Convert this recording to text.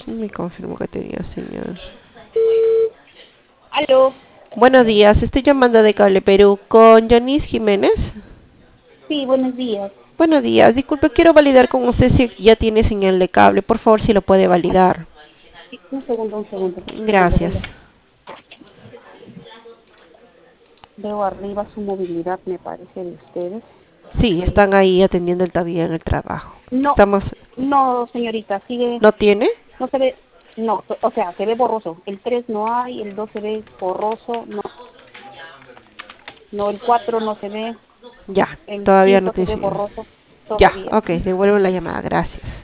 Me confirmó que tenía señal. Aló, Buenos días, estoy llamando de Cable Perú con Janice Jiménez. sí, buenos días. Buenos días, disculpe, quiero validar con usted si ya tiene señal de cable. Por favor, si lo puede validar. Sí, un segundo, voy Gracias. veo arriba su movilidad, me parece, de ustedes. Sí, están ahí atendiendo el tablilla en el trabajo. No, Estamos... no, señorita, sigue, ¿No tiene? no se ve, no, o sea, se ve borroso. El 3 no hay, el 2 se ve borroso, no, no, el 4 no se ve, Ya, el todavía no 5 se tiene ve señal. borroso Ya, todavía. ok, devuelvo la llamada, gracias.